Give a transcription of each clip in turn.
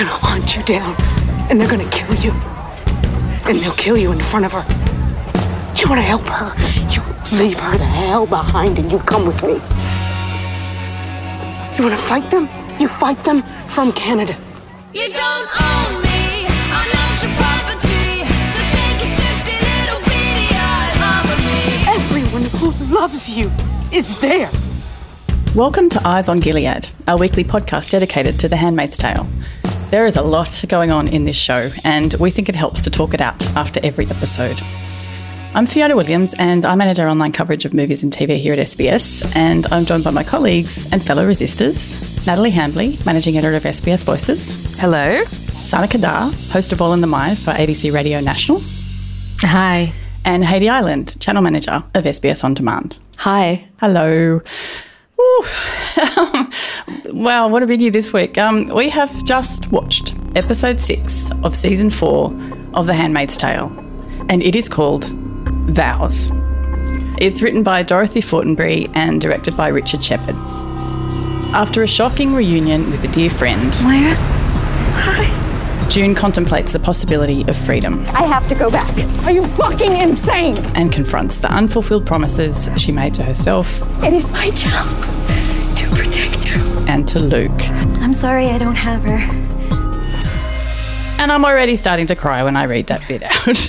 gonna hunt you down, and they're gonna kill you. And they'll kill you in front of her. You wanna help her? You leave her the hell behind and you come with me. You wanna fight them? You fight them from Canada. You don't own me, I'm not your property. So take a shifty little beady eye over me. Everyone who loves you is there. Welcome to Eyes on Gilead, our weekly podcast dedicated to The Handmaid's Tale. There is a lot going on in this show, and we think it helps to talk it out after every episode. I'm Fiona Williams, and I manage our online coverage of movies and TV here at SBS, and I'm joined by my colleagues and fellow resistors, Natalie Hambley, Managing Editor of SBS Voices. Hello. Sana Kadar, host of All in the Mind for ABC Radio National. Hi. And Heidi Island, Channel Manager of SBS On Demand. Hi. Hello. Wow, what a biggie this week. We have just watched episode 6 of season 4 of The Handmaid's Tale, and it is called Vows. It's written by Dorothy Fortenberry and directed by Richard Shepard. After a shocking reunion with a dear friend, Moira? Hi. June contemplates the possibility of freedom. I have to go back. Are you fucking insane? And confronts the unfulfilled promises she made to herself. It is my job to protect her. And to Luke. I'm sorry I don't have her. And I'm already starting to cry when I read that bit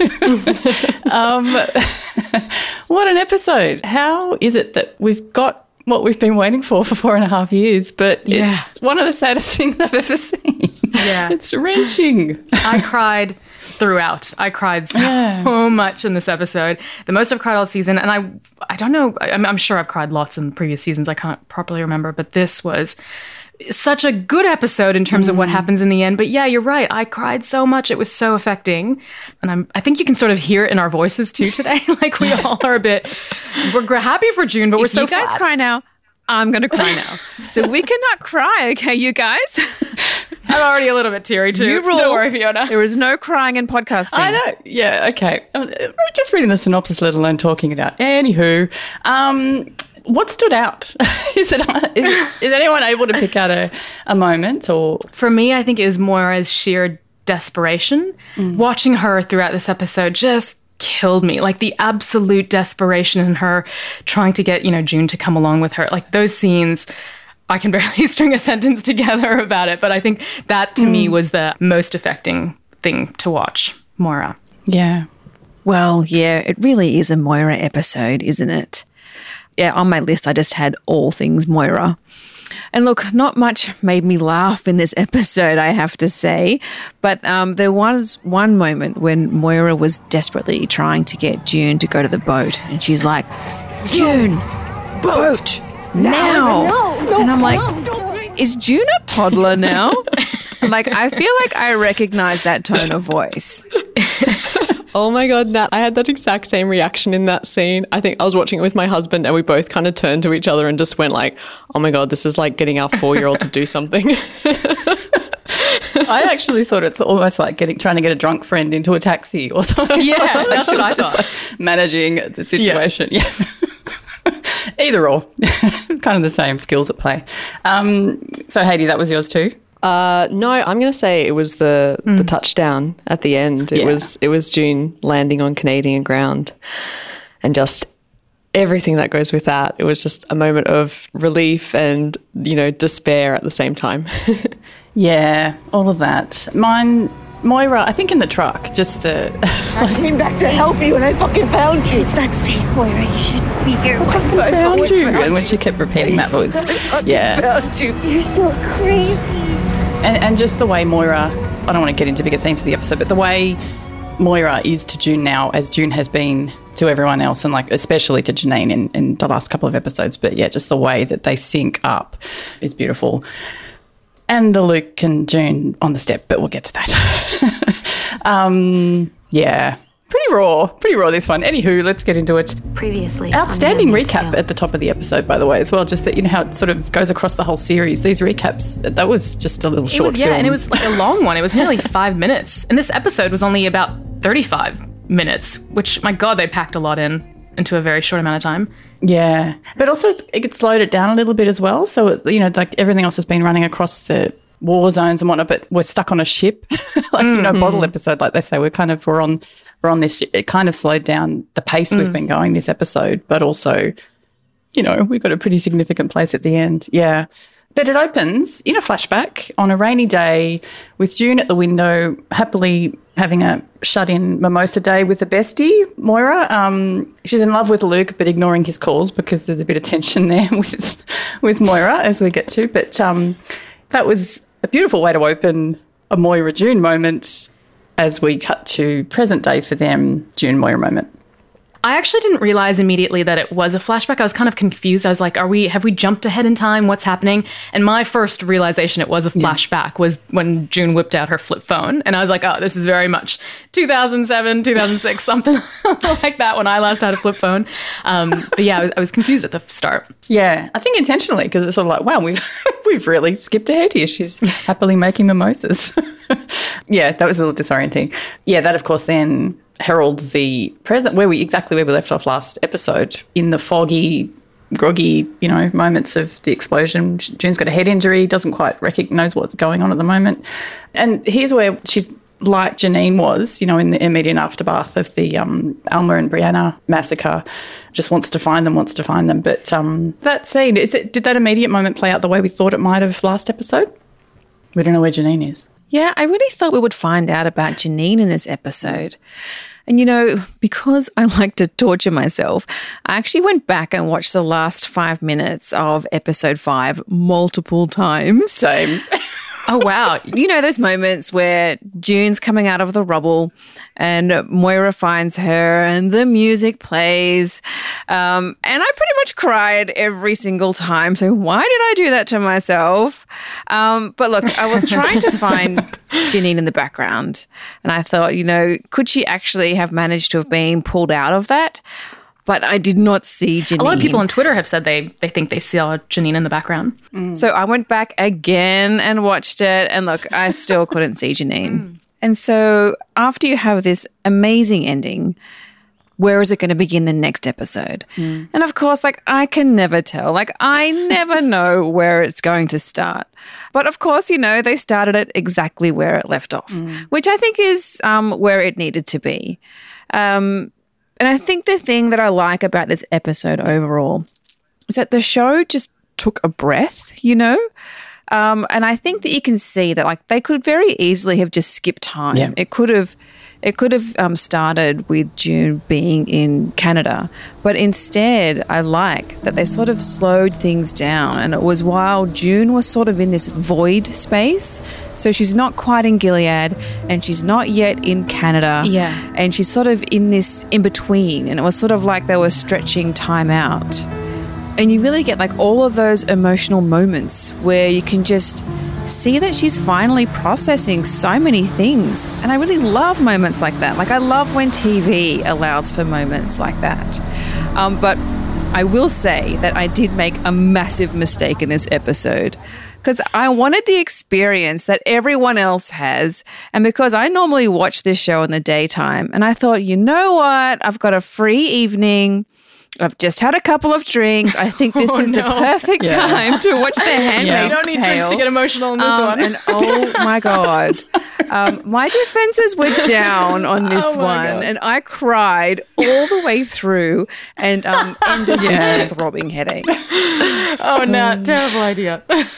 out. What an episode. How is it that we've got what we've been waiting for 4.5 years, but it's one of the saddest things I've ever seen. Yeah. It's wrenching. I cried throughout. I cried so much in this episode. The most I've cried all season. And I don't know, I'm sure I've cried lots in previous seasons. I can't properly remember, but this was such a good episode in terms of what happens in the end. But yeah, you're right. I cried so much. It was so affecting. And I think you can sort of hear it in our voices too today. Like we all are we're happy for June, but we're so you guys flat. cry now, I'm going to cry now. So we cannot cry, okay, you guys? I'm already a little bit teary too. You rule. Don't worry, Fiona. There is no crying in podcasting. I know. Yeah, okay. I'm just reading the synopsis, let alone talking it out. Anywho, what stood out? Is anyone able to pick out a moment? Or for me, I think it was Moira's sheer desperation. Watching her throughout this episode just killed me. Like the absolute desperation in her trying to get, June to come along with her. Like those scenes, I can barely string a sentence together about it, but I think that to me was the most affecting thing to watch. Moira. Yeah. Well, yeah, it really is a Moira episode, isn't it? Yeah, on my list, I just had all things Moira. And look, not much made me laugh in this episode, I have to say. But there was one moment when Moira was desperately trying to get June to go to the boat. And she's like, June, boat, now. No, and I'm like, is June a toddler now? Like, I feel like I recognize that tone of voice. Oh my God, Nat, I had that exact same reaction in that scene. I think I was watching it with my husband and we both kind of turned to each other and just went like, oh my God, this is like getting our 4-year-old to do something. I actually thought it's almost like trying to get a drunk friend into a taxi or something. Yeah, that's what I thought. Like managing the situation. Yeah. Either or. Kind of the same skills at play. So Heidi, that was yours too? No, I'm going to say it was the touchdown at the end. It was June landing on Canadian ground and just everything that goes with that. It was just a moment of relief and, despair at the same time. Yeah, all of that. Mine, Moira, I think in the truck, just the... I came back to help you and I fucking found you. It's not safe, Moira. You shouldn't be here. I found you. And when she kept repeating that voice. Yeah. Found you. You're so crazy. And just the way Moira, I don't want to get into bigger themes of the episode, but the way Moira is to June now as June has been to everyone else, and like especially to Janine in the last couple of episodes. But yeah, just the way that they sync up is beautiful. And the Luke and June on the step, but we'll get to that. Yeah. Pretty raw this one. Anywho, let's get into it. Previously. Outstanding recap at the top of the episode, by the way, as well. Just that, how it sort of goes across the whole series. These recaps, that was just a little short film. Yeah, and it was like a long one. It was nearly 5 minutes. And this episode was only about 35 minutes, which, my God, they packed a lot into a very short amount of time. Yeah. But also it slowed it down a little bit as well. So, like everything else has been running across the war zones and whatnot, but we're stuck on a ship, like, you know, bottle episode, like they say, we're on this ship. It kind of slowed down the pace we've been going this episode, but also, you know, we got a pretty significant place at the end. Yeah. But it opens in a flashback on a rainy day with June at the window, happily having a shut-in mimosa day with a bestie, Moira. She's in love with Luke, but ignoring his calls because there's a bit of tension there with Moira as we get to. But that was a beautiful way to open a Moira-June moment as we cut to present day for them, June-Moira moment. I actually didn't realize immediately that it was a flashback. I was kind of confused. I was like, have we jumped ahead in time? What's happening? And my first realization it was a flashback was when June whipped out her flip phone. And I was like, oh, this is very much 2007, 2006, something like that when I last had a flip phone. But yeah, I was confused at the start. Yeah, I think intentionally, because it's sort of like, wow, we've really skipped ahead here. She's happily making mimosas. Yeah, that was a little disorienting. Yeah, that of course then heralds the present, where we left off last episode, in the foggy, groggy, you know, moments of the explosion. June's got a head injury, doesn't quite knows what's going on at the moment. And here's where she's like Janine was, you know, in the immediate aftermath of the Alma and Brianna massacre, just wants to find them. But that scene, did that immediate moment play out the way we thought it might have last episode? We don't know where Janine is. Yeah, I really thought we would find out about Janine in this episode. And, you know, because I like to torture myself, I actually went back and watched the last 5 minutes of episode 5 multiple times. Same. Oh, wow. You know, those moments where June's coming out of the rubble and Moira finds her and the music plays. And I pretty much cried every single time. So why did I do that to myself? But look, I was trying to find Janine in the background. And I thought, you know, could she actually have managed to have been pulled out of that? But I did not see Janine. A lot of people on Twitter have said they think they saw Janine in the background. So I went back again and watched it. And look, I still couldn't see Janine. And so after you have this amazing ending, where is it going to begin the next episode? And of course, like, I can never tell. Like, I never know where it's going to start. But of course, you know, they started it exactly where it left off, which I think is where it needed to be. And I think the thing that I like about this episode overall is that the show just took a breath, you know? And I think that you can see that, like, they could very easily have just skipped time. Yeah. It could have started with June being in Canada. But instead, I like that they sort of slowed things down. And it was while June was sort of in this void space. So she's not quite in Gilead and she's not yet in Canada. Yeah. And she's sort of in this in-between. And it was sort of like they were stretching time out. And you really get like all of those emotional moments where you can just see that she's finally processing so many things. And I really love moments like that. Like, I love when TV allows for moments like that. But I will say that I did make a massive mistake in this episode, because I wanted the experience that everyone else has. And because I normally watch this show in the daytime, and I thought, you know what? I've got a free evening. I've just had a couple of drinks. I think this is the perfect time to watch The Handmaid's Tale. You don't need drinks to get emotional in this one. And oh my God, my defenses were down on this one. God. And I cried all the way through and ended with a throbbing headache. Oh, no, terrible idea.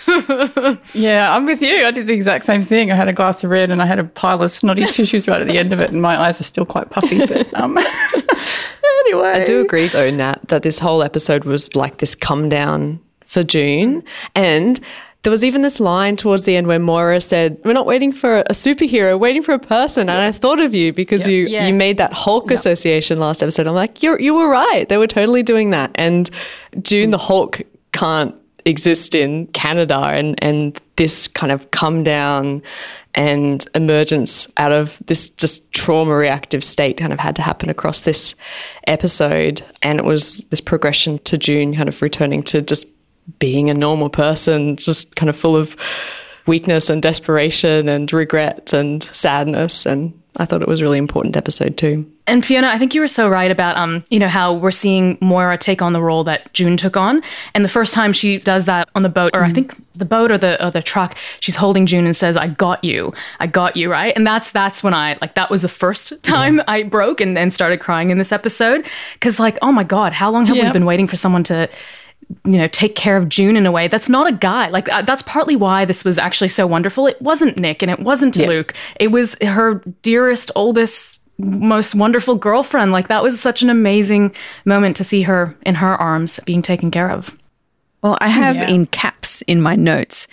Yeah, I'm with you. I did the exact same thing. I had a glass of red and I had a pile of snotty tissues right at the end of it, and my eyes are still quite puffy. But anyway. I do agree, though, Nat, that this whole episode was like this come down for June. And there was even this line towards the end where Moira said, "We're not waiting for a superhero, we're waiting for a person." And I thought of you because you made that Hulk association last episode. I'm like, you were right. They were totally doing that. And June the Hulk can't exist in Canada, and this kind of come down and emergence out of this just trauma reactive state kind of had to happen across this episode. And it was this progression to June kind of returning to just being a normal person, just kind of full of weakness and desperation and regret and sadness. And I thought it was a really important episode too. And Fiona, I think you were so right about, how we're seeing Moira take on the role that June took on. And the first time she does that on the boat, or I think the boat or the truck, she's holding June and says, I got you, right? And that's when that was the first time I broke and started crying in this episode. Because oh my God, how long have we been waiting for someone to take care of June in a way that's not a guy. That's partly why this was actually so wonderful. It wasn't Nick and it wasn't Luke. It was her dearest, oldest, most wonderful girlfriend. That was such an amazing moment to see her in her arms being taken care of. Well, I have in caps in my notes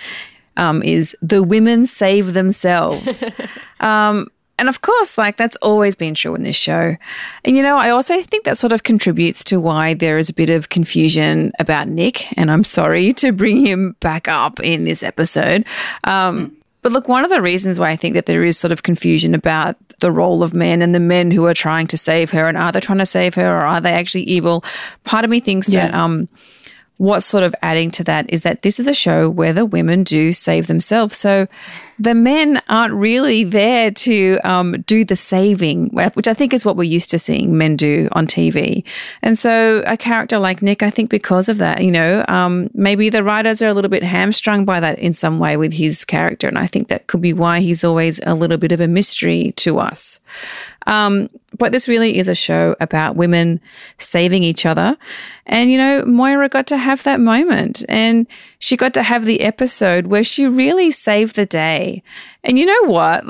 is the women save themselves. And of course, that's always been true in this show. And, I also think that sort of contributes to why there is a bit of confusion about Nick. And I'm sorry to bring him back up in this episode. But look, one of the reasons why I think that there is sort of confusion about the role of men and the men who are trying to save her, and are they trying to save her or are they actually evil? Part of me thinks that what's sort of adding to that is that this is a show where the women do save themselves. So the men aren't really there to do the saving, which I think is what we're used to seeing men do on TV. And so a character like Nick, I think because of that, maybe the writers are a little bit hamstrung by that in some way with his character. And I think that could be why he's always a little bit of a mystery to us. But this really is a show about women saving each other. And, Moira got to have that moment and she got to have the episode where she really saved the day. And you know what?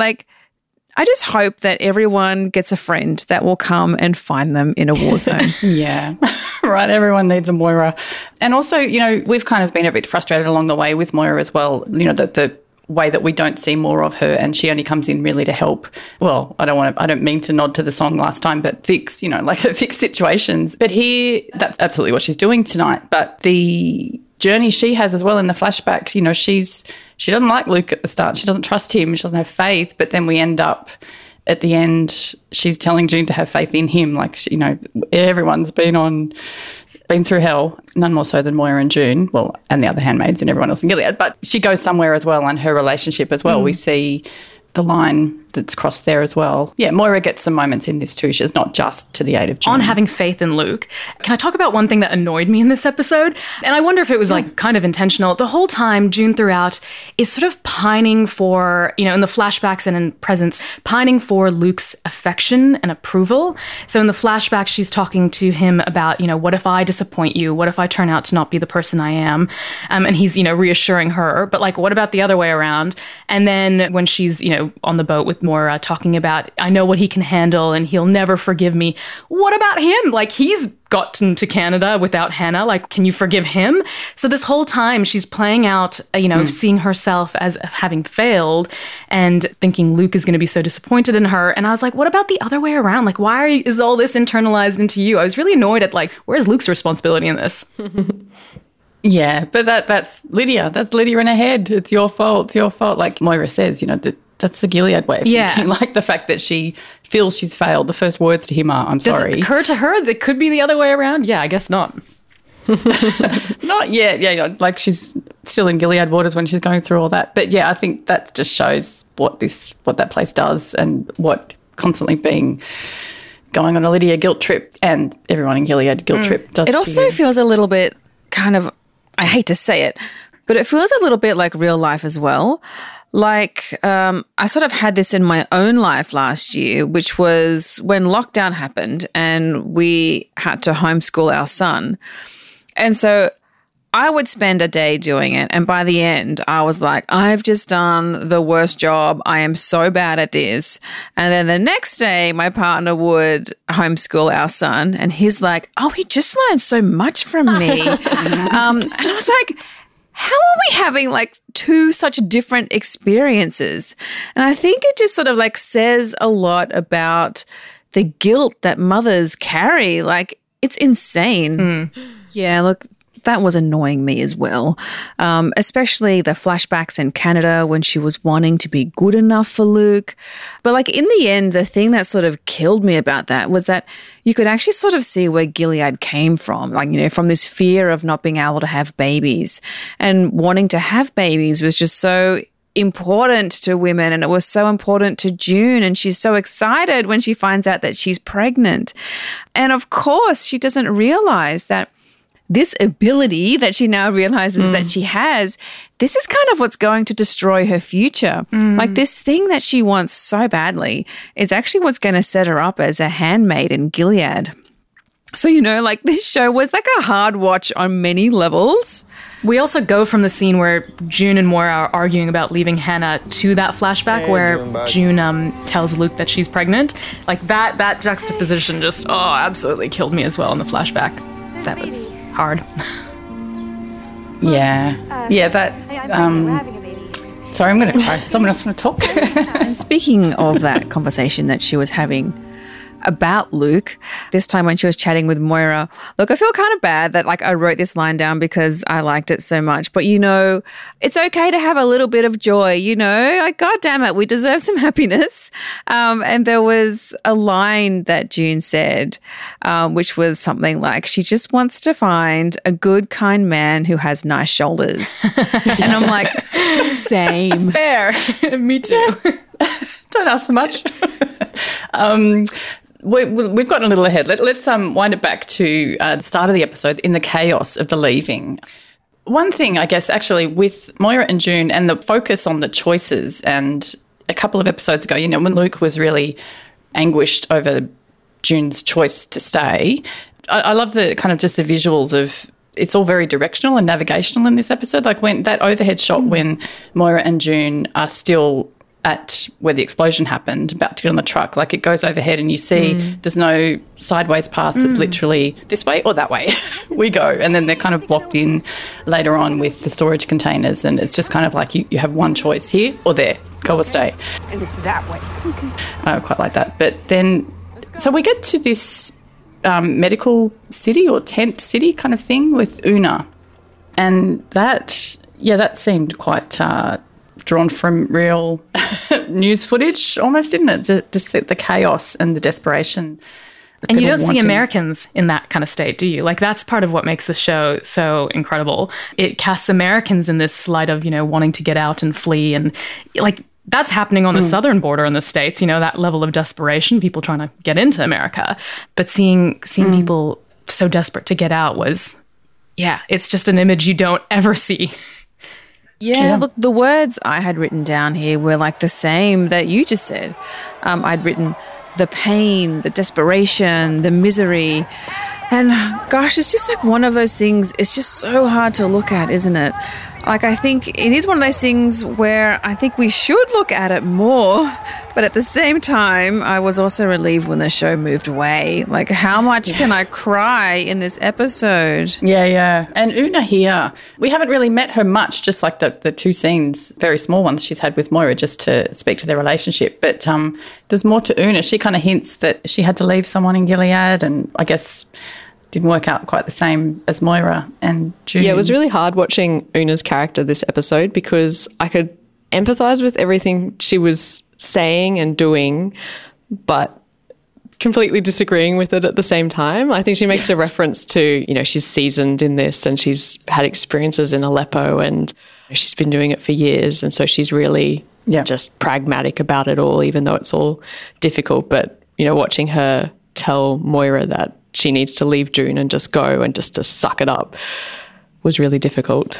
I just hope that everyone gets a friend that will come and find them in a war zone. Yeah, right. Everyone needs a Moira. And also, we've kind of been a bit frustrated along the way with Moira as well. The way that we don't see more of her and she only comes in really to help. Well, I don't mean to nod to the song last time, but fix, fix situations. But here, that's absolutely what she's doing tonight. But the journey she has as well in the flashbacks, she doesn't like Luke at the start. She doesn't trust him. She doesn't have faith. But then we end up at the end, she's telling June to have faith in him. Everyone's been through hell, none more so than Moira and June, and the other handmaids and everyone else in Gilead. But she goes somewhere as well, and her relationship as well. We see the line that's crossed there as well. Yeah, Moira gets some moments in this too. She's not just to the aid of June. On having faith in Luke, can I talk about one thing that annoyed me in this episode? And I wonder if it was kind of intentional. The whole time, June throughout is sort of pining for, in the flashbacks and in presence, pining for Luke's affection and approval. So in the flashbacks, she's talking to him about, what if I disappoint you? What if I turn out to not be the person I am? And he's, reassuring her. But what about the other way around? And then when she's, on the boat with Moira talking about, I know what he can handle and he'll never forgive me. What about him? He's gotten to Canada without Hannah. Can you forgive him? So this whole time she's playing out, seeing herself as having failed and thinking Luke is going to be so disappointed in her. And I was like, what about the other way around? Why is all this internalized into you? I was really annoyed at where's Luke's responsibility in this? Yeah, but that's Lydia. That's Lydia in her head. It's your fault. It's your fault. Like Moira says, that's the Gilead way of thinking. The fact that she feels she's failed. The first words to him are, I'm sorry. Does it occur to her that could be the other way around? Yeah, I guess not. Not yet. Yeah, she's still in Gilead waters when she's going through all that. But yeah, I think that just shows what that place does and what constantly going on a Lydia guilt trip and everyone in Gilead guilt trip does. It also feels a little bit kind of, I hate to say it, but it feels a little bit like real life as well. I sort of had this in my own life last year, which was when lockdown happened and we had to homeschool our son. And so I would spend a day doing it. And by the end, I was like, I've just done the worst job. I am so bad at this. And then the next day, my partner would homeschool our son. And he's like, oh, he just learned so much from me. And I was like, how are we having two such different experiences? And I think it just sort of says a lot about the guilt that mothers carry. It's insane. Yeah, look, that was annoying me as well, especially the flashbacks in Canada when she was wanting to be good enough for Luke. But in the end, the thing that sort of killed me about that was that you could actually sort of see where Gilead came from, from this fear of not being able to have babies. And wanting to have babies was just so important to women, and it was so important to June, and she's so excited when she finds out that she's pregnant. And of course, she doesn't realize that this ability that she now realizes that she has, this is kind of what's going to destroy her future. Like this thing that she wants so badly is actually what's going to set her up as a handmaid in Gilead. So, like this show was like a hard watch on many levels. We also go from the scene where June and Moira are arguing about leaving Hannah to that flashback where June tells Luke that she's pregnant. Like that juxtaposition just, absolutely killed me as well in the flashback. That was hard. Yeah. That. Sorry, I'm going to cry. Someone else want to talk? And speaking of that conversation that she was having about Luke, this time when she was chatting with Moira, look, I feel kind of bad that like I wrote this line down because I liked it so much. But it's okay to have a little bit of joy, like, God damn it, we deserve some happiness. And there was a line that June said, which was something like, she just wants to find a good, kind man who has nice shoulders. And I'm like, same. Fair. Me too. Don't ask for much. We've gotten a little ahead. Let's wind it back to the start of the episode in the chaos of the leaving. One thing, I guess, actually, with Moira and June and the focus on the choices, and a couple of episodes ago, when Luke was really anguished over June's choice to stay, I love the kind of just the visuals of it's all very directional and navigational in this episode. Like when that overhead shot when Moira and June are still at where the explosion happened, about to get on the truck, like it goes overhead and you see there's no sideways paths. It's literally this way or that way we go. And then they're kind of blocked in later on with the storage containers, and it's just kind of like you have one choice, here or there, go or stay. And it's that way. I quite like that. But then, so we get to this medical city or tent city kind of thing with Una. And that seemed quite drawn from real news footage almost, didn't it? Just the chaos and the desperation. And you don't see Americans in that kind of state, do you? Like, that's part of what makes the show so incredible. It casts Americans in this light of, wanting to get out and flee. And, like, that's happening on the southern border in the States, that level of desperation, people trying to get into America. But seeing people so desperate to get out was, it's just an image you don't ever see. Yeah, look, the words I had written down here were like the same that you just said. I'd written the pain, the desperation, the misery. And gosh, it's just like one of those things, it's just so hard to look at, isn't it? Like, I think it is one of those things where I think we should look at it more. But at the same time, I was also relieved when the show moved away. Like, how much can I cry in this episode? Yeah. And Una here, we haven't really met her much, just like the two scenes, very small ones she's had with Moira just to speak to their relationship. But there's more to Una. She kind of hints that she had to leave someone in Gilead, and I guess didn't work out quite the same as Moira and June. Yeah, it was really hard watching Una's character this episode because I could empathise with everything she was saying and doing, but completely disagreeing with it at the same time. I think she makes a reference to, she's seasoned in this and she's had experiences in Aleppo and she's been doing it for years, and so she's really just pragmatic about it all, even though it's all difficult. But, watching her tell Moira that she needs to leave June and just go and just to suck it up was really difficult.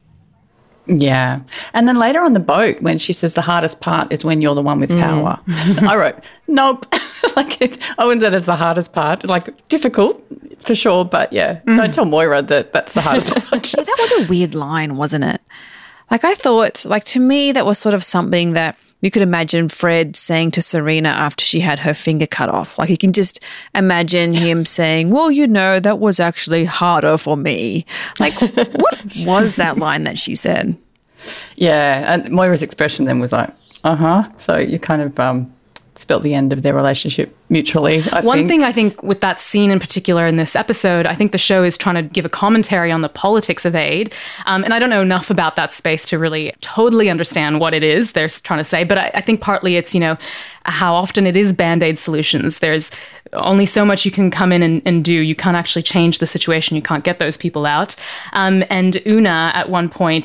Yeah. And then later on the boat, when she says the hardest part is when you're the one with power, I wrote, nope. I wouldn't say that's the hardest part. Like, difficult for sure, but don't tell Moira that that's the hardest part. Yeah, that was a weird line, wasn't it? Like, I thought, to me, that was sort of something that you could imagine Fred saying to Serena after she had her finger cut off. Like, you can just imagine him saying, well, that was actually harder for me. Like, what was that line that she said? Yeah, and Moira's expression then was like, So you kind of spelt the end of their relationship mutually, I think. One thing I think with that scene in particular in this episode, I think the show is trying to give a commentary on the politics of aid. And I don't know enough about that space to really totally understand what it is they're trying to say. But I think partly it's, how often it is Band-Aid solutions. There's only so much you can come in and do. You can't actually change the situation. You can't get those people out. And Una, at one point,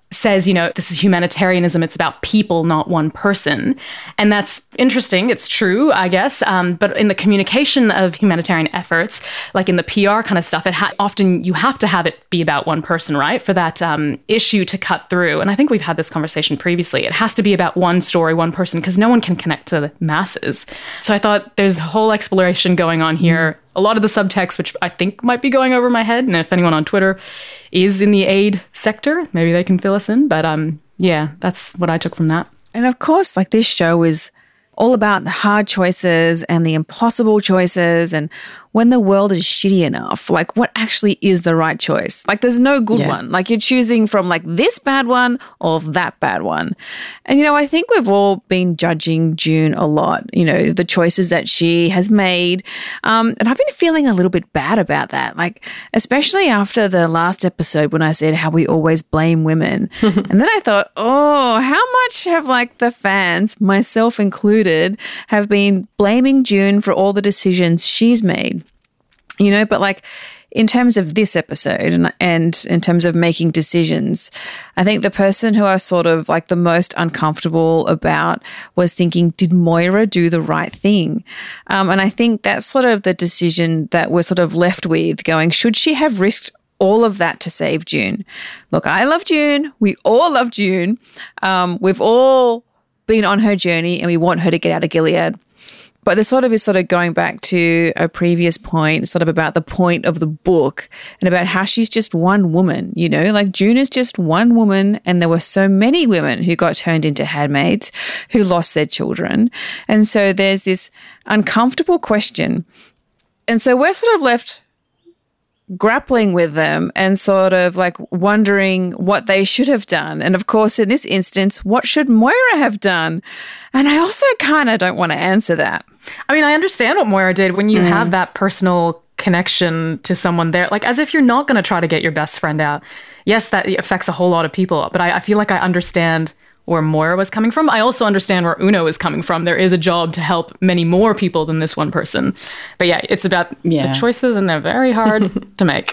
says, this is humanitarianism. It's about people, not one person. And that's interesting. It's true, I guess. But in the communication of humanitarian efforts, like in the PR kind of stuff, often you have to have it be about one person, right? For that issue to cut through. And I think we've had this conversation previously. It has to be about one story, one person, because no one can connect to the masses. So I thought there's a whole exploration going on here. A lot of the subtext, which I think might be going over my head. And if anyone on Twitter is in the aid sector, maybe they can fill us in. But yeah, that's what I took from that. And of course, like, this show is all about the hard choices and the impossible choices, and when the world is shitty enough, like, what actually is the right choice? Like, there's no good one. Like, you're choosing from like this bad one or that bad one. And, I think we've all been judging June a lot, the choices that she has made. And I've been feeling a little bit bad about that. Like, especially after the last episode when I said how we always blame women. And then I thought, oh, how much have like the fans, myself included, have been blaming June for all the decisions she's made? But like, in terms of this episode and in terms of making decisions, I think the person who I was sort of like the most uncomfortable about was thinking, did Moira do the right thing? And I think that's sort of the decision that we're sort of left with, going, should she have risked all of that to save June? Look, I love June. We all love June. We've all been on her journey and we want her to get out of Gilead. But this sort of going back to a previous point, sort of about the point of the book and about how she's just one woman, like June is just one woman, and there were so many women who got turned into handmaids who lost their children. And so there's this uncomfortable question. And so we're sort of left grappling with them and sort of like wondering what they should have done. And of course, in this instance, what should Moira have done? And I also kind of don't want to answer that. I mean, I understand what Moira did when you have that personal connection to someone there, like as if you're not going to try to get your best friend out. Yes, that affects a whole lot of people, but I feel like I understand where Moira was coming from. I also understand where Uno is coming from. There is a job to help many more people than this one person. But yeah, it's about the choices, and they're very hard to make.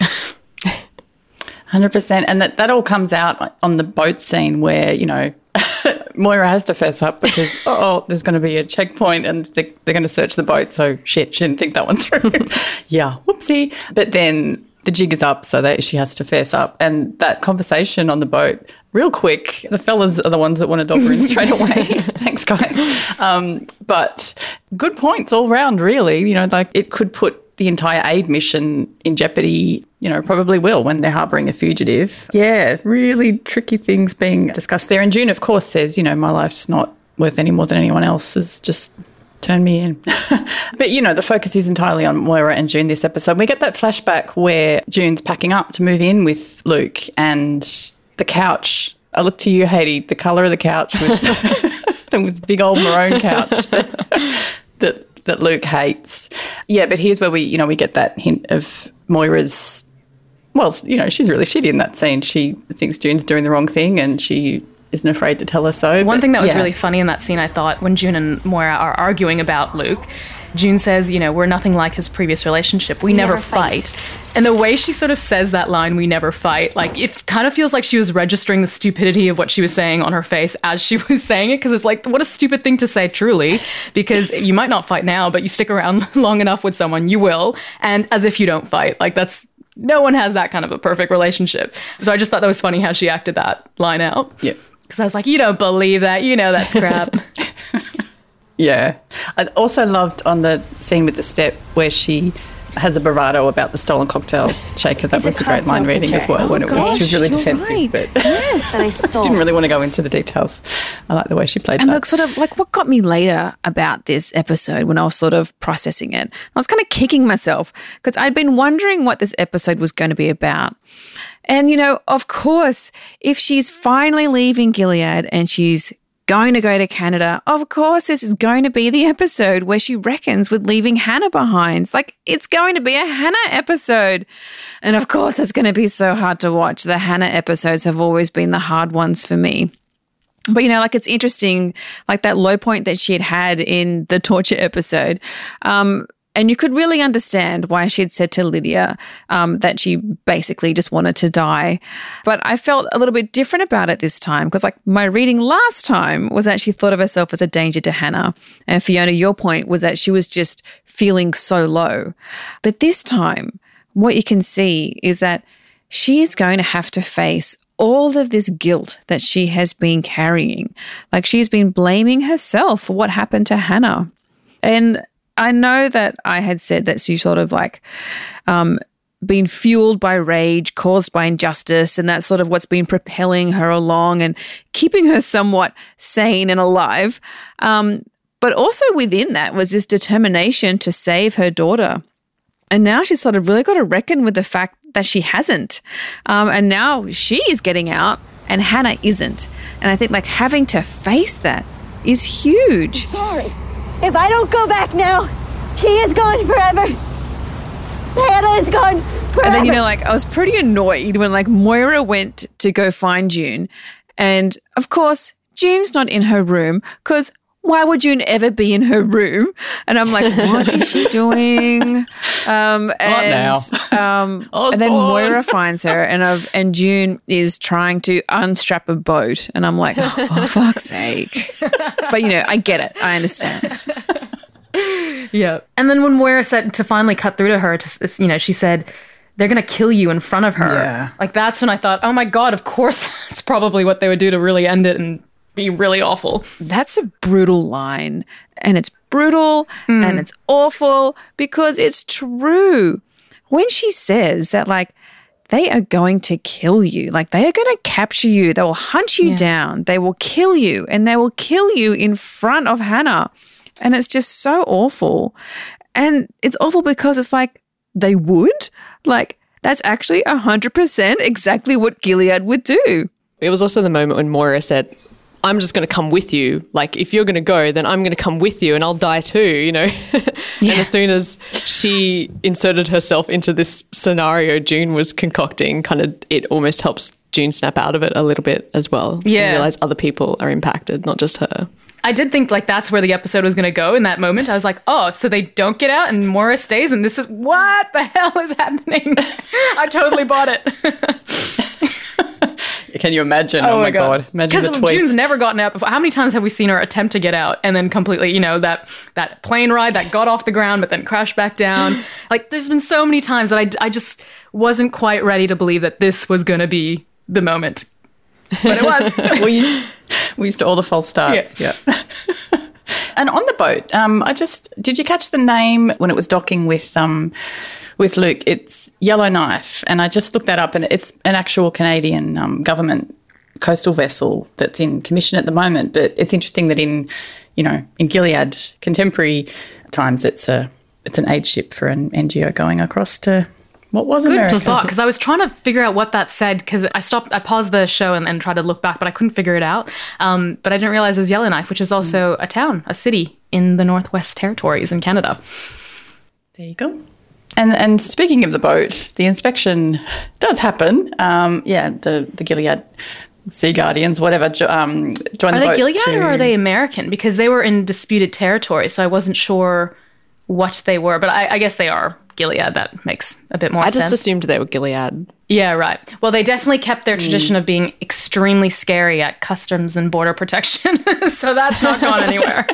100%. And that all comes out on the boat scene where, Moira has to fess up because, there's going to be a checkpoint and they're going to search the boat. So shit, she didn't think that one through. Yeah, whoopsie. But then the jig is up, so that she has to fess up. And that conversation on the boat, real quick, the fellas are the ones that want to dog her in straight away. Thanks, guys. But good points all round, really. Like, it could put the entire aid mission in jeopardy, probably will when they're harbouring a fugitive. Yeah, really tricky things being discussed there. And June, of course, says, my life's not worth any more than anyone else's. Just turn me in. But, the focus is entirely on Moira and June this episode. We get that flashback where June's packing up to move in with Luke, and the couch, I look to you, Haiti, the colour of the couch was this big old maroon couch that Luke hates. Yeah, but here's where we get that hint of Moira's, she's really shitty in that scene. She thinks June's doing the wrong thing and she isn't afraid to tell her so. One thing that was really funny in that scene, I thought, when June and Moira are arguing about Luke, June says, we're nothing like his previous relationship. We never fight. And the way she sort of says that line, we never fight, like, it kind of feels like she was registering the stupidity of what she was saying on her face as she was saying it, because it's like, what a stupid thing to say, truly, because you might not fight now, but you stick around long enough with someone, you will. And as if you don't fight, like, no one has that kind of a perfect relationship. So I just thought that was funny how she acted that line out. Yeah. Because I was like, you don't believe that. That's crap. Yeah. I also loved on the scene with the step where she has a bravado about the stolen cocktail shaker. That was a great line reading as well. She was really defensive, right. but Yes. I stole. didn't really want to go into the details. I like the way she played And that. look, sort of like what got me later about this episode when I was sort of processing it, I was kind of kicking myself because I'd been wondering what this episode was going to be about. And, of course, if she's finally leaving Gilead and she's going to go to Canada, of course, this is going to be the episode where she reckons with leaving Hannah behind. Like, it's going to be a Hannah episode. And of course, it's going to be so hard to watch. The Hannah episodes have always been the hard ones for me. But, it's interesting, like that low point that she had in the torture episode. And you could really understand why she had said to Lydia that she basically just wanted to die. But I felt a little bit different about it this time because like my reading last time was that she thought of herself as a danger to Hannah. And Fiona, your point was that she was just feeling so low. But this time, what you can see is that she is going to have to face all of this guilt that she has been carrying. Like she's been blaming herself for what happened to Hannah. And I know that I had said that she sort of like been fueled by rage caused by injustice, and that's sort of what's been propelling her along and keeping her somewhat sane and alive. But also within that was this determination to save her daughter. And now she's sort of really got to reckon with the fact that she hasn't. And now she is getting out and Hannah isn't. And I think like having to face that is huge. Sorry. If I don't go back now, she is gone forever. Hannah is gone forever. And then, you know, like I was pretty annoyed when like Moira went to go find June. And of course, June's not in her room because why would June ever be in her room? And I'm like, what is she doing? And then Moira finds her and June is trying to unstrap a boat. And I'm like, oh, for fuck's sake. But, you know, I get it. I understand. Yeah. And then when Moira said to finally cut through to her, you know, she said, they're going to kill you in front of her. Yeah. Like that's when I thought, oh my God, of course that's probably what they would do to really end it and be really awful. That's a brutal line. And it's brutal and it's awful because it's true. When she says that, like, they are going to kill you, like they are going to capture you, they will hunt you down, they will kill you, and they will kill you in front of Hannah. And it's just so awful. And it's awful because it's like, they would? Like, that's actually 100% exactly what Gilead would do. It was also the moment when Moira said, I'm just going to come with you. Like, if you're going to go, then I'm going to come with you and I'll die too, you know? And as soon as she inserted herself into this scenario June was concocting, kind of it almost helps June snap out of it a little bit as well. Yeah. And realize other people are impacted, not just her. I did think like that's where the episode was going to go in that moment. I was like, oh, so they don't get out and Moira stays and this is, what the hell is happening? I totally bought it. Can you imagine? Oh my God. Imagine the tweets. Because June's never gotten out before. How many times have we seen her attempt to get out and then completely, you know, that plane ride that got off the ground but then crashed back down? Like, there's been so many times that I just wasn't quite ready to believe that this was going to be the moment. But it was. we used to all the false starts. Yeah. And on the boat, did you catch the name when it was docking with Luke? It's Yellowknife, and I just looked that up, and it's an actual Canadian government coastal vessel that's in commission at the moment. But it's interesting that in Gilead contemporary times, it's an aid ship for an NGO going across to what was America. Good spot, because I was trying to figure out what that said, because I paused the show and tried to look back, but I couldn't figure it out. But I didn't realize it was Yellowknife, which is also a town, a city in the Northwest Territories in Canada. There you go. And speaking of the boat, the inspection does happen. The Gilead Sea Guardians, whatever, join the boat. Are they Gilead or are they American? Because they were in disputed territory, so I wasn't sure what they were. But I guess they are Gilead. That makes a bit more sense. I just assumed they were Gilead. Yeah, right. Well, they definitely kept their tradition of being extremely scary at Customs and Border Protection, so that's not gone anywhere.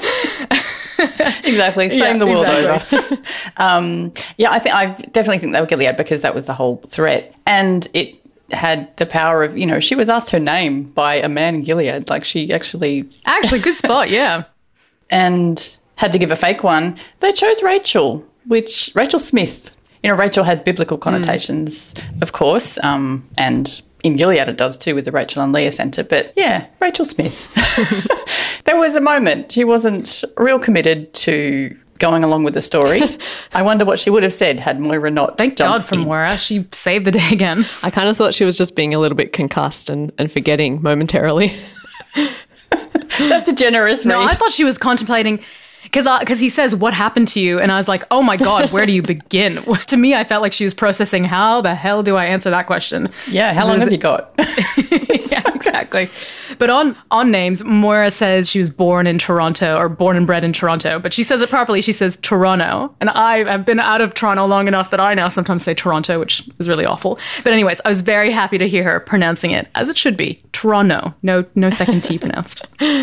Exactly. Same the world exactly. over. I definitely think they were Gilead because that was the whole threat. And it had the power of, she was asked her name by a man in Gilead. Like she actually, good spot, yeah. And had to give a fake one. They chose Rachel Smith. Rachel has biblical connotations, of course, and in Gilead it does too with the Rachel and Leah Centre. But yeah, Rachel Smith. There was a moment she wasn't real committed to going along with the story. I wonder what she would have said had Moira not Thank God for Moira. She saved the day again. I kind of thought she was just being a little bit concussed and forgetting momentarily. That's a generous read. No, I thought she was contemplating, Because he says, "What happened to you?" And I was like, "Oh my God, where do you begin?" To me, I felt like she was processing, how the hell do I answer that question? Yeah, how long have you got? Yeah, exactly. But on names, Moira says she was born in Toronto, or born and bred in Toronto, but she says it properly. She says Toronto. And I have been out of Toronto long enough that I now sometimes say Toronto, which is really awful. But anyways, I was very happy to hear her pronouncing it as it should be, Toronto. No second T pronounced.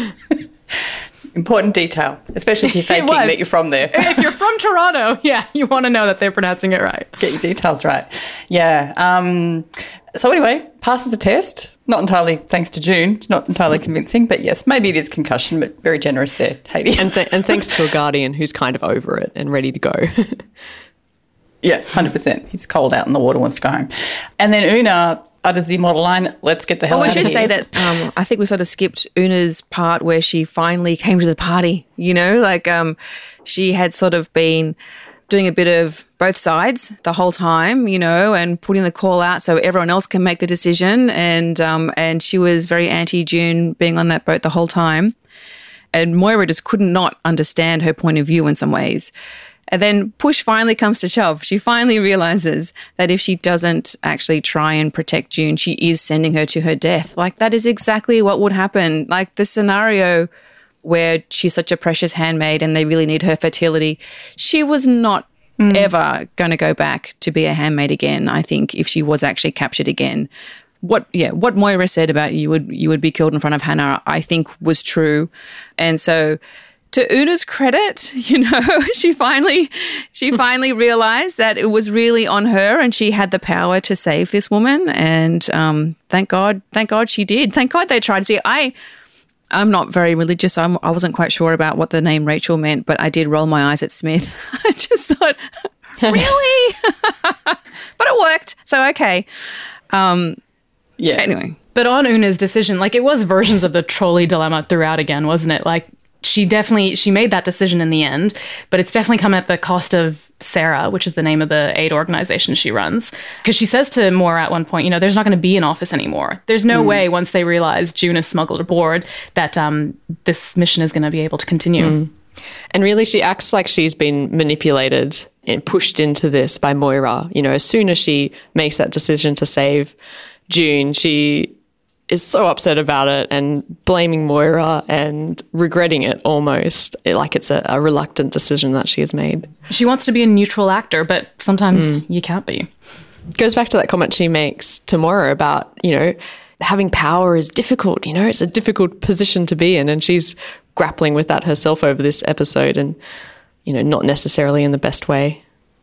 Important detail, especially if you're faking that you're from there. If you're from Toronto, yeah, you want to know that they're pronouncing it right. Get your details right. Yeah. So anyway, passes the test. Not entirely thanks to June. Not entirely convincing, but yes, maybe it is concussion, but very generous there, Hayley. And thanks to a guardian who's kind of over it and ready to go. Yeah, 100%. He's cold out in the water, wants to go home. And then Una utters the immortal line, "Let's get the hell out of here." We should say that I think we sort of skipped Una's part where she finally came to the party, she had sort of been doing a bit of both sides the whole time, and putting the call out so everyone else can make the decision. And she was very anti-June being on that boat the whole time. And Moira just could not understand her point of view in some ways. And then push finally comes to shove. She finally realizes that if she doesn't actually try and protect June, she is sending her to her death. That is exactly what would happen. The scenario where she's such a precious handmaid and they really need her fertility, she was not ever going to go back to be a handmaid again, I think, if she was actually captured again. What Moira said about you would be killed in front of Hannah, I think was true. And so to Una's credit, she finally realized that it was really on her and she had the power to save this woman. And thank God she did. Thank God they tried. See, I'm not very religious. I wasn't quite sure about what the name Rachel meant, but I did roll my eyes at Smith. I just thought, really? But it worked. So, okay. Yeah. Anyway. But on Una's decision, it was versions of the trolley dilemma throughout again, wasn't it? She made that decision in the end, but it's definitely come at the cost of Sarah, which is the name of the aid organization she runs. Because she says to Moira at one point, there's not going to be an office anymore. There's no way once they realize June is smuggled aboard that this mission is going to be able to continue. And really, she acts like she's been manipulated and pushed into this by Moira. As soon as she makes that decision to save June, she is so upset about it and blaming Moira and regretting it almost, it's a reluctant decision that she has made. She wants to be a neutral actor, but sometimes you can't be. Goes back to that comment she makes to Moira about, having power is difficult, it's a difficult position to be in, and she's grappling with that herself over this episode and, not necessarily in the best way.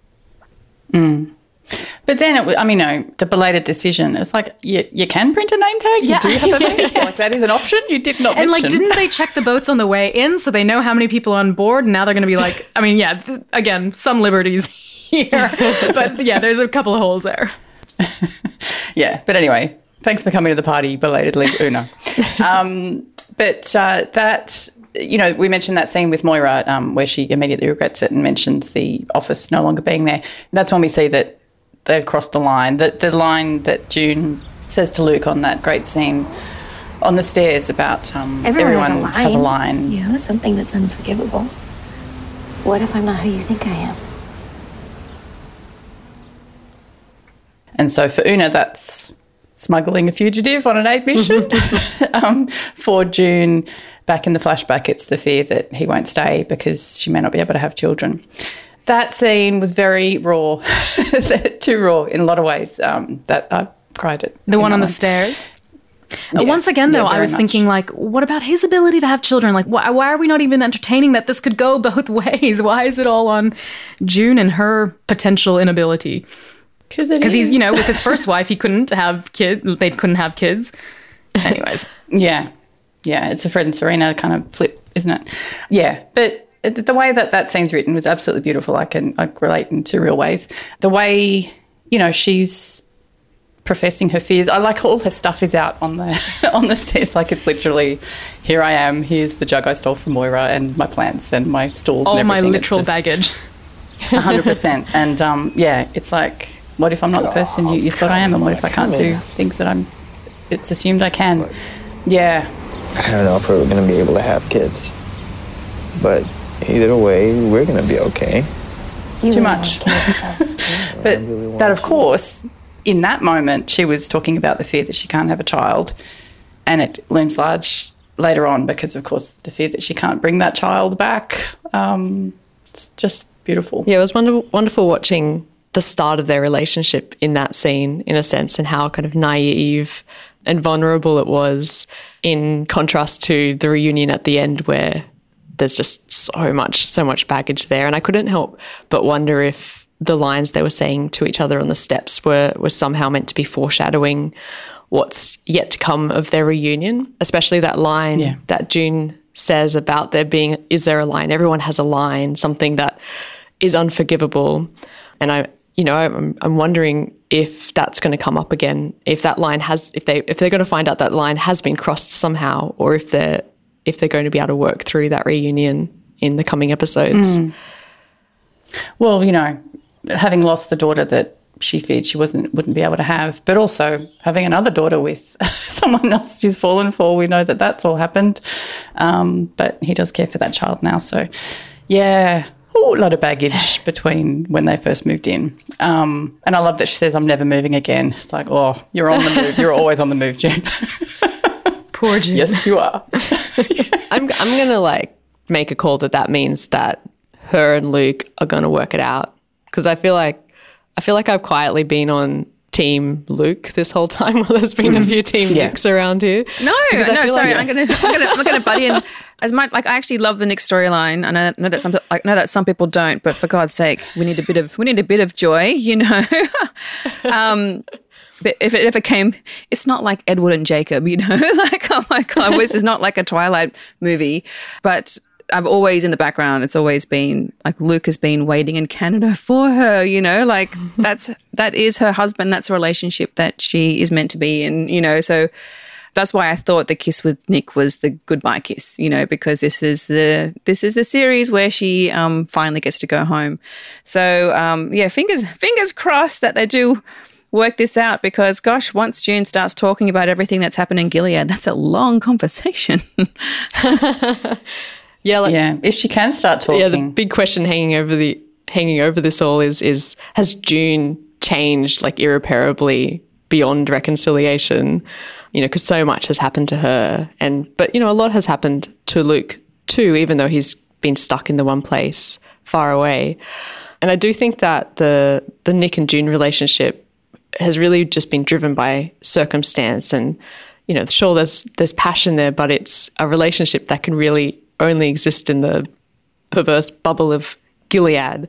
But then, the belated decision, it's you can print a name tag? Yeah. You do have a face? That is an option? You did not mention. And, didn't they check the boats on the way in so they know how many people on board? And now they're going to be again, some liberties here. But, yeah, there's a couple of holes there. Yeah, but anyway, thanks for coming to the party belatedly, Una. We mentioned that scene with Moira where she immediately regrets it and mentions the office no longer being there. That's when we see that they've crossed the line. The line that June says to Luke on that great scene on the stairs about everyone has a line. Yeah, something that's unforgivable. What if I'm not who you think I am? And so for Una, that's smuggling a fugitive on an aid mission. For June, back in the flashback, it's the fear that he won't stay because she may not be able to have children. That scene was very raw, too raw in a lot of ways, that I cried at. The one on the stairs? Yeah. Once again, though, I was thinking, what about his ability to have children? Why are we not even entertaining that this could go both ways? Why is it all on June and her potential inability? Because he's, with his first wife, he couldn't have kids. They couldn't have kids. Anyways. Yeah, it's a Fred and Serena kind of flip, isn't it? Yeah, but the way that scene's written was absolutely beautiful. I relate in two real ways. The way, she's professing her fears. I like all her stuff is out on the stairs. It's literally, here I am, here's the jug I stole from Moira and my plants and my stools and everything. All my literal baggage. 100%. And, it's what if I'm not the person you thought I am, and what if I can't do things that it's assumed I can? Yeah. I don't know if we were going to be able to have kids, but Either way, we're gonna be okay. Too much. But that, of course, in that moment, she was talking about the fear that she can't have a child, and it looms large later on because, of course, the fear that she can't bring that child back. It's just beautiful. Yeah, it was wonderful watching the start of their relationship in that scene, in a sense, and how kind of naive and vulnerable it was, in contrast to the reunion at the end where there's just so much baggage there. And I couldn't help but wonder if the lines they were saying to each other on the steps were somehow meant to be foreshadowing what's yet to come of their reunion, especially that line that June says about there being, is there a line? Everyone has a line, something that is unforgivable. And I'm wondering if that's going to come up again, if that line if they're going to find out that line has been crossed somehow, or if they're going to be able to work through that reunion in the coming episodes. Well, having lost the daughter that she feared she wouldn't be able to have, but also having another daughter with someone else she's fallen for, we know that that's all happened. But he does care for that child now. So, yeah, a lot of baggage between when they first moved in. And I love that she says, I'm never moving again. It's like, oh, you're on the move. You're always on the move, June. Poor June. Yes, you are. I'm going to make a call that means that her and Luke are going to work it out, because I feel like I've quietly been on Team Luke this whole time while there's been a few Team Nicks around here. No, sorry, I'm gonna butt in. As much I actually love the Nick storyline. I know that some people don't, but for God's sake, we need a bit of joy, But if it ever came, it's not like Edward and Jacob, oh my God, this is not like a Twilight movie. But I've always, in the background, it's always been like Luke has been waiting in Canada for her, that is her husband. That's a relationship that she is meant to be in, so that's why I thought the kiss with Nick was the goodbye kiss, because this is the series where she finally gets to go home. So fingers crossed that they do work this out, because gosh, once June starts talking about everything that's happened in Gilead, that's a long conversation. If she can start talking. Yeah, the big question hanging over this all is has June changed irreparably beyond reconciliation? Because so much has happened to her, but a lot has happened to Luke too, even though he's been stuck in the one place far away. And I do think that the Nick and June relationship has really just been driven by circumstance, and sure, there's passion there, but it's a relationship that can really only exist in the perverse bubble of Gilead.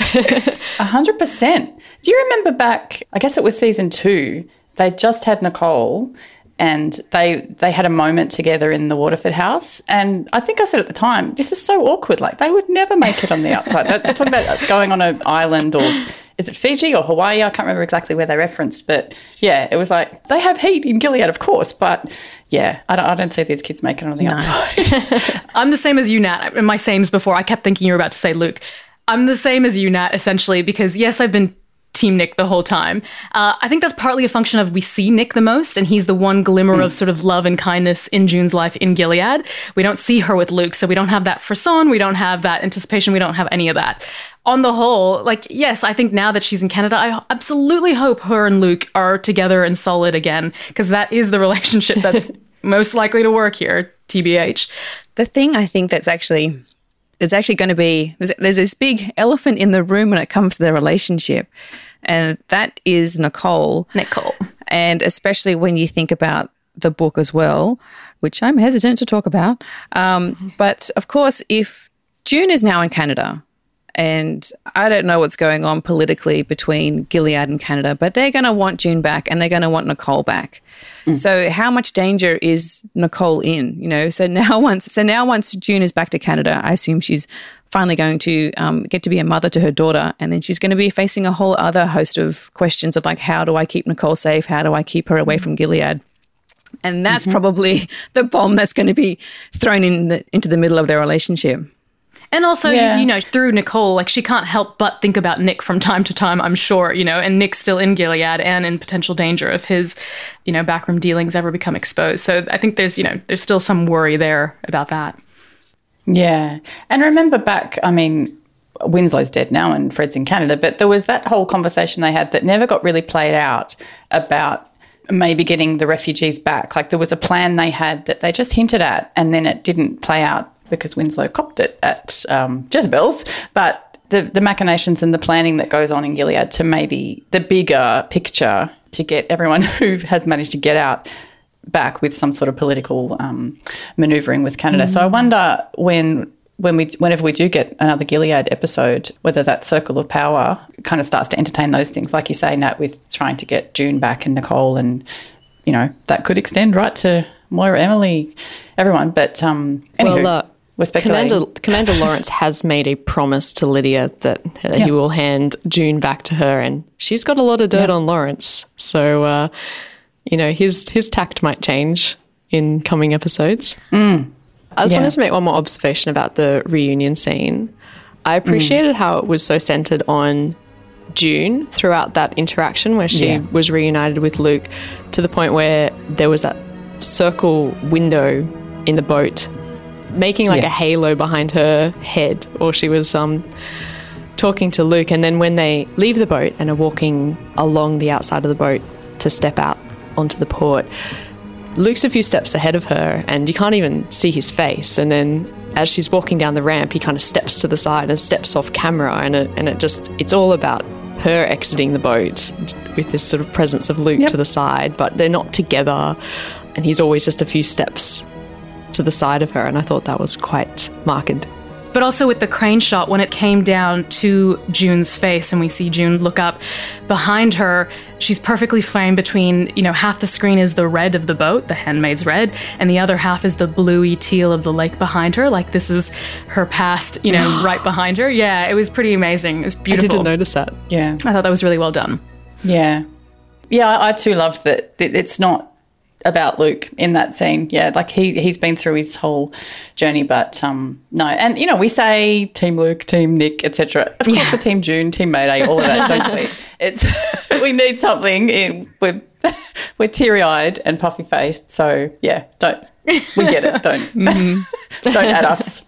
100%. Do you remember back, I guess it was season 2, they just had Nicole and they had a moment together in the Waterford house, and I think I said at the time, this is so awkward, they would never make it on the outside. They're talking about going on an island, or is it Fiji or Hawaii? I can't remember exactly where they referenced, but yeah, it was they have heat in Gilead, of course, but yeah, I don't see these kids making it on the outside. I'm the same as you, Nat. In my sames before, I kept thinking you were about to say Luke. I'm the same as you, Nat, essentially, because yes, I've been Team Nick the whole time. I think that's partly a function of we see Nick the most, and he's the one glimmer of sort of love and kindness in June's life in Gilead. We don't see her with Luke, so we don't have that frisson, we don't have that anticipation, we don't have any of that. On the whole, yes, I think now that she's in Canada, I absolutely hope her and Luke are together and solid again, because that is the relationship that's most likely to work here, TBH. The thing I think that's actually going to be, there's this big elephant in the room when it comes to their relationship, and that is Nicole. And especially when you think about the book as well, which I'm hesitant to talk about. But of course, if June is now in Canada, and I don't know what's going on politically between Gilead and Canada, but they're going to want June back and they're going to want Nicole back. So how much danger is Nicole in? So now once June is back to Canada, I assume she's finally going to get to be a mother to her daughter, and then she's going to be facing a whole other host of questions of how do I keep Nicole safe? How do I keep her away from Gilead? And that's probably the bomb that's going to be thrown into the middle of their relationship. And also, through Nicole, she can't help but think about Nick from time to time, I'm sure, and Nick's still in Gilead and in potential danger if his, backroom dealings ever become exposed. So I think there's still some worry there about that. Yeah. And remember back, I mean, Winslow's dead now and Fred's in Canada, but there was that whole conversation they had that never got really played out about maybe getting the refugees back. Like there was a plan they had that they just hinted at and then it didn't play out because Winslow copped it at Jezebel's. But the machinations and the planning that goes on in Gilead to maybe the bigger picture to get everyone who has managed to get out back with some sort of political manoeuvring with Canada. So I wonder whenever we do get another Gilead episode, whether that circle of power kind of starts to entertain those things, like you say, Nat, with trying to get June back and Nicole, and, you know, that could extend right to Moira, Emily, everyone. But anywho, we're speculating. Commander Lawrence has made a promise to Lydia that he will hand June back to her, and she's got a lot of dirt on Lawrence. So, you know, his tact might change in coming episodes. I just wanted to make one more observation about the reunion scene. I appreciated how it was so centered on June throughout that interaction where she was reunited with Luke, to the point where there was that circle window in the boat making like a halo behind her head, or she was talking to Luke. And then when they leave the boat and are walking along the outside of the boat to step out onto the port, Luke's a few steps ahead of her and you can't even see his face. And then as she's walking down the ramp, he kind of steps to the side and steps off camera, and it's all about her exiting the boat with this sort of presence of Luke to the side, but they're not together, and he's always just a few steps to the side of her, and I thought that was quite marked. But also with the crane shot, when it came down to June's face and we see June look up behind her, she's perfectly framed between, you know, half the screen is the red of the boat, the Handmaid's red, and the other half is the bluey teal of the lake behind her. Like this is her past, you know, right behind her. Yeah, it was pretty amazing. It was beautiful. I didn't notice that. Yeah. I thought that was really well done. Yeah. Yeah, I too love that it's not about Luke in that scene. Yeah, like he's been through his whole journey, but no. And, you know, we say Team Luke, Team Nick, etc. Of course, we're Team June, Team Mayday, all of that, don't we? We need something. We're teary-eyed and puffy-faced, so, yeah, we get it, don't add us.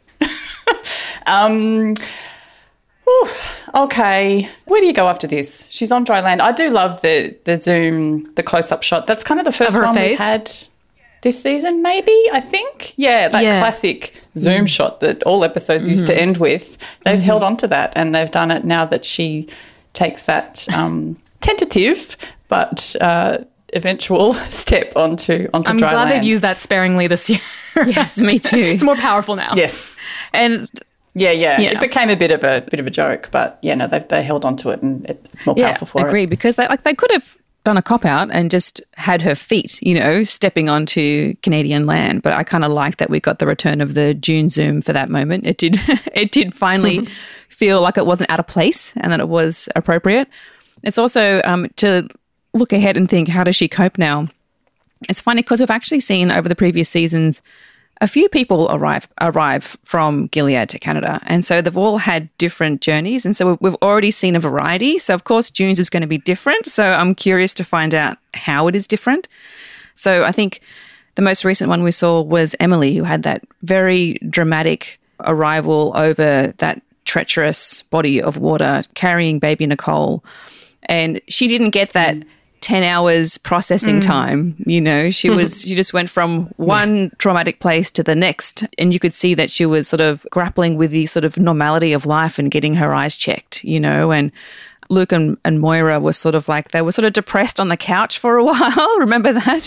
Okay, where do you go after this? She's on dry land. I do love the zoom, the close-up shot. That's kind of the first one we've had this season, maybe, I think. Yeah, that classic zoom shot that all episodes used to end with. They've held on to that, and they've done it now that she takes that tentative but eventual step onto dry land. I'm glad they've used that sparingly this year. Yes, me too. It's more powerful now. Yes. And yeah. It became a bit of a joke, but yeah, no, they held on to it, and it's more powerful for it. I agree, because they could have done a cop out and just had her feet, you know, stepping onto Canadian land. But I kind of like that we got the return of the June zoom for that moment. It did finally feel like it wasn't out of place and that it was appropriate. It's also to look ahead and think, how does she cope now? It's funny because we've actually seen over the previous seasons a few people arrive from Gilead to Canada, and so they've all had different journeys, and so we've already seen a variety. So of course June's is going to be different, so I'm curious to find out how it is different. So I think the most recent one we saw was Emily, who had that very dramatic arrival over that treacherous body of water carrying baby Nicole, and she didn't get that 10 hours processing time, you know. She just went from one traumatic place to the next, and you could see that she was sort of grappling with the sort of normality of life and getting her eyes checked, you know. And Luke and Moira were sort of like, they were sort of depressed on the couch for a while. Remember that?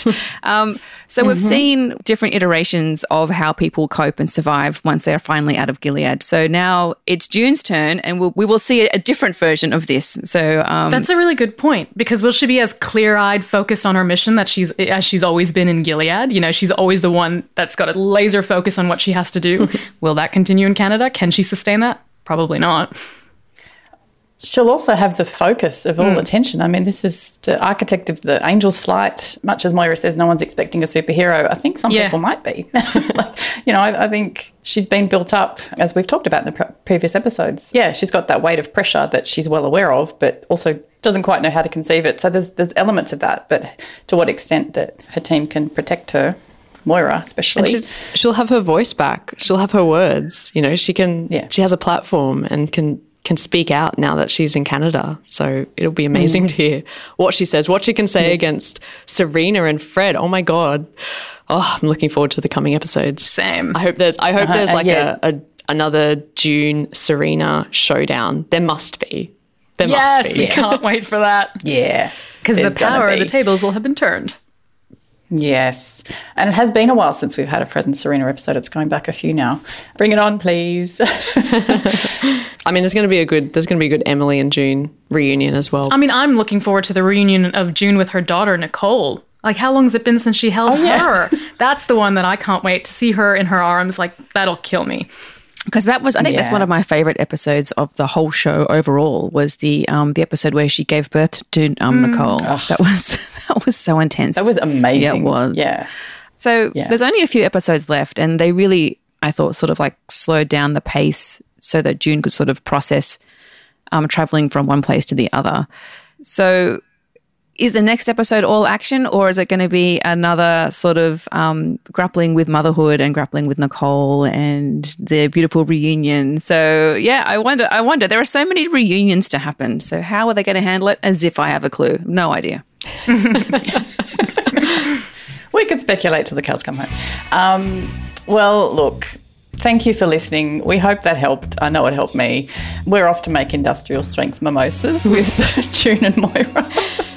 So we've seen different iterations of how people cope and survive once they're finally out of Gilead. So now it's June's turn, and we will see a different version of this. So that's a really good point, because will she be as clear-eyed, focused on her mission as she's always been in Gilead? You know, she's always the one that's got a laser focus on what she has to do. Will that continue in Canada? Can she sustain that? Probably not. She'll also have the focus of all attention. I mean, this is the architect of the Angel's Flight. Much as Moira says, no one's expecting a superhero. I think some people might be. I think she's been built up, as we've talked about in the previous episodes. Yeah, she's got that weight of pressure that she's well aware of, but also doesn't quite know how to conceive it. So there's elements of that, but to what extent that her team can protect her, Moira especially. And she'll have her voice back. She'll have her words. You know, she has a platform and can speak out now that she's in Canada. So it'll be amazing to hear what she says, what she can say against Serena and Fred. Oh my God. Oh, I'm looking forward to the coming episodes. Same. I hope there's like another June Serena showdown. There must be. There must be. Yes, can't wait for that. Yeah. Because the There's gonna power of be. the tables will have been turned. Yes. And it has been a while since we've had a Fred and Serena episode. It's going back a few now. Bring it on, please. I mean, there's going to be a good Emily and June reunion as well. I mean, I'm looking forward to the reunion of June with her daughter, Nicole. Like, how long has it been since she held her? That's the one that I can't wait to see her in her arms. Like, that'll kill me. Because I think that's one of my favorite episodes of the whole show overall was the episode where she gave birth to Nicole. That was so intense. That was amazing. Yeah, it was. Yeah. So there's only a few episodes left, and they really, I thought, sort of like slowed down the pace so that June could sort of process traveling from one place to the other. So is the next episode all action, or is it going to be another sort of grappling with motherhood and grappling with Nicole and their beautiful reunion? So yeah, I wonder. There are so many reunions to happen. So how are they going to handle it? As if I have a clue. No idea. We could speculate till the cows come home. Well, look, thank you for listening. We hope that helped. I know it helped me. We're off to make industrial strength mimosas with June and Moira.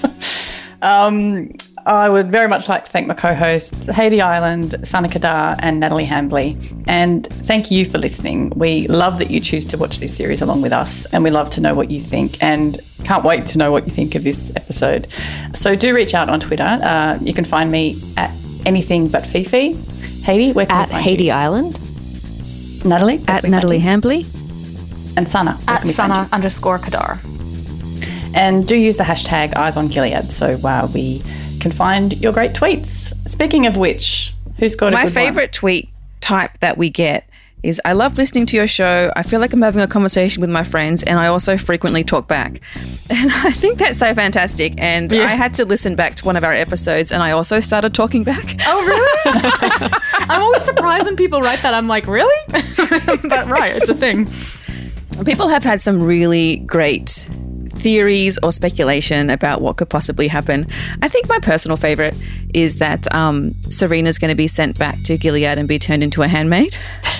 I would very much like to thank my co-hosts, Haiti Island, Sana Kadar and Natalie Hambley. And thank you for listening. We love that you choose to watch this series along with us, and we love to know what you think and can't wait to know what you think of this episode. So do reach out on Twitter. You can find me at anything but Fifi. Haiti, where can we find Haiti you? Island. Natalie? At Natalie Hambley. And Sana. where At can we find you? Sana_Kadar. And do use the hashtag #EyesOnGilead so we can find your great tweets. Speaking of which, who's got a My good favorite tweet type that we get is, I love listening to your show. I feel like I'm having a conversation with my friends, and I also frequently talk back. And I think that's so fantastic. And I had to listen back to one of our episodes, and I also started talking back. Oh, really? I'm always surprised when people write that. I'm like, really? But right, it's a thing. People have had some really great theories or speculation about what could possibly happen. I think my personal favorite is that Serena's going to be sent back to Gilead and be turned into a handmaid.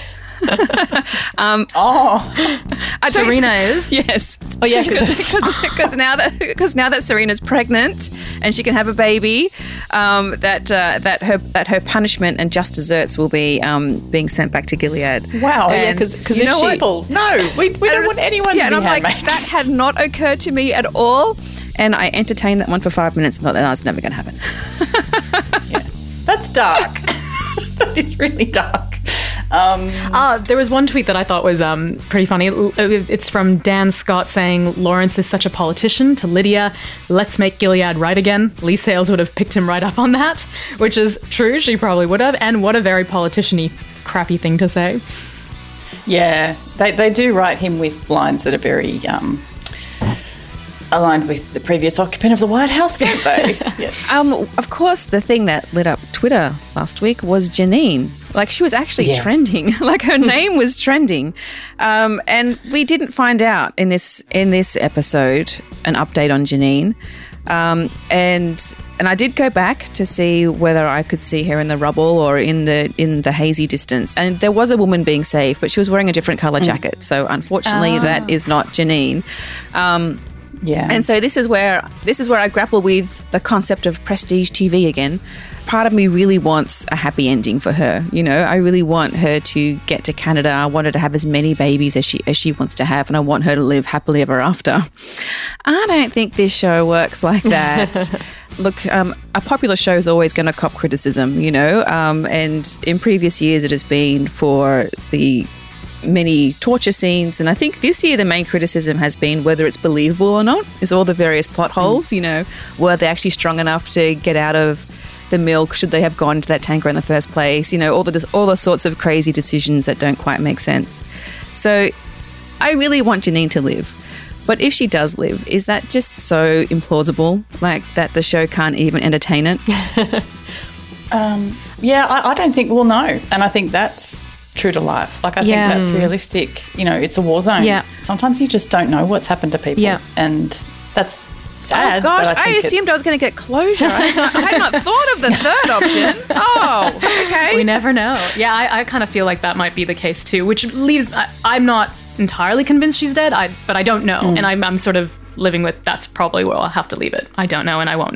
Serena is? Yes. Oh, yes. Because now that Serena's pregnant and she can have a baby, that her punishment and just desserts will be being sent back to Gilead. Wow. And because you know what? People, no, we don't want anyone to be and I'm like, handmaids. that had not occurred to me at all. And I entertained that one for 5 minutes and thought that was never going to happen. That's dark. That is really dark. There was one tweet that I thought was pretty funny. It's from Dan Scott saying, Lawrence is such a politician, to Lydia, let's make Gilead right again. Lee Sales would have picked him right up on that, which is true. She probably would have. And what a very politician-y, crappy thing to say. Yeah, they do write him with lines that are very aligned with the previous occupant of the White House, don't they? Yes. Of course, the thing that lit up Twitter last week was Janine. Like, she was actually trending. Like, her name was trending. And we didn't find out in this episode an update on Janine. And I did go back to see whether I could see her in the rubble or in the hazy distance. And there was a woman being saved, but she was wearing a different colour jacket. So unfortunately, that is not Janine. And so this is where I grapple with the concept of prestige TV again. Part of me really wants a happy ending for her. You know, I really want her to get to Canada. I want her to have as many babies as she wants to have, and I want her to live happily ever after. I don't think this show works like that. Look, a popular show is always going to cop criticism, you know, and in previous years it has been for the many torture scenes, and I think this year the main criticism has been whether it's believable or not. Is all the various plot holes, you know, were they actually strong enough to get out of the milk? Should they have gone into that tanker in the first place? You know, all the sorts of crazy decisions that don't quite make sense. So I really want Janine to live. But if she does live, is that just so implausible, like that the show can't even entertain it? Yeah, I don't think we'll know. And I think that's true to life. Like, I think that's realistic. You know, it's a war zone. Yeah. Sometimes you just don't know what's happened to people. Yeah. And that's sad. Oh gosh, but I assumed I was going to get closure. I had not thought of the third option. Oh, okay. We never know. Yeah, I kind of feel like that might be the case too, which leaves, I'm not entirely convinced she's dead, but I don't know. And I'm sort of living with that's probably where I'll have to leave it. I don't know and I won't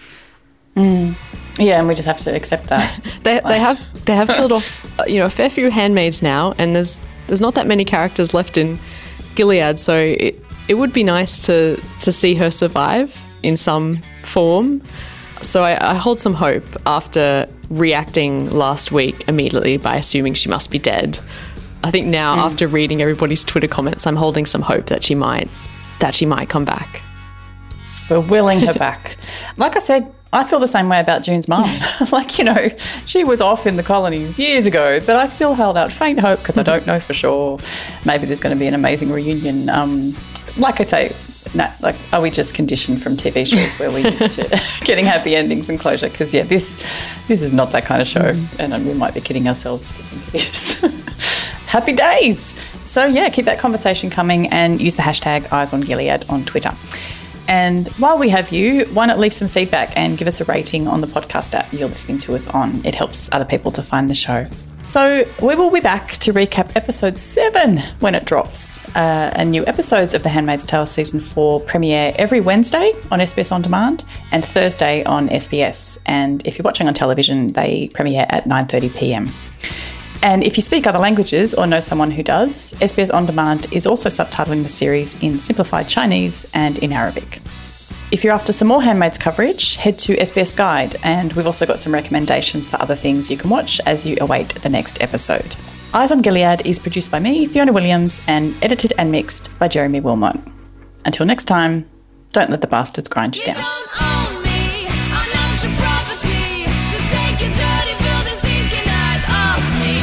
know. Yeah, and we just have to accept that. They have killed off a fair few handmaids now, and there's not that many characters left in Gilead, so it would be nice to see her survive in some form. So I hold some hope after reacting last week immediately by assuming she must be dead. I think now, after reading everybody's Twitter comments, I'm holding some hope that she might come back. We're willing her back. Like I said, I feel the same way about June's mum. Like, she was off in the colonies years ago, but I still held out faint hope because I don't know for sure. Maybe there's going to be an amazing reunion. Like I say, are we just conditioned from TV shows where we're used to getting happy endings and closure? Because, this is not that kind of show, and we might be kidding ourselves to think it is. Happy days. So, keep that conversation coming and use the hashtag #EyesOnGilead on Twitter. And while we have you, why not leave some feedback and give us a rating on the podcast app you're listening to us on? It helps other people to find the show. So we will be back to recap episode 7 when it drops. And new episodes of The Handmaid's Tale Season 4 premiere every Wednesday on SBS On Demand and Thursday on SBS. And if you're watching on television, they premiere at 9:30pm. And if you speak other languages or know someone who does, SBS On Demand is also subtitling the series in simplified Chinese and in Arabic. If you're after some more Handmaid's coverage, head to SBS Guide, and we've also got some recommendations for other things you can watch as you await the next episode. Eyes on Gilead is produced by me, Fiona Williams, and edited and mixed by Jeremy Wilmot. Until next time, don't let the bastards grind you down. Don't own me, I'm not your property. So take your dirty, filthy, stinking eyes off me.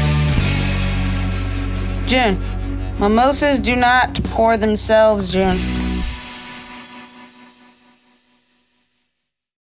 June, mimosas do not pour themselves, June.